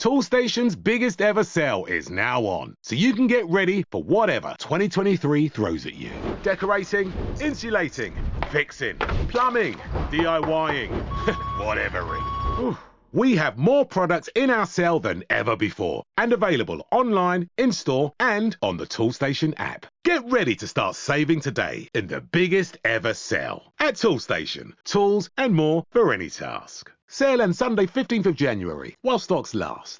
Toolstation's biggest ever sale is now on, so you can get ready for whatever 2023 throws at you. Decorating, insulating, fixing, plumbing, DIYing, whatevering. We have more products in our sale than ever before and available online, in-store and on the Toolstation app. Get ready to start saving today in the biggest ever sale. At Toolstation, tools and more for any task. Sale ends Sunday 15th of January while stocks last.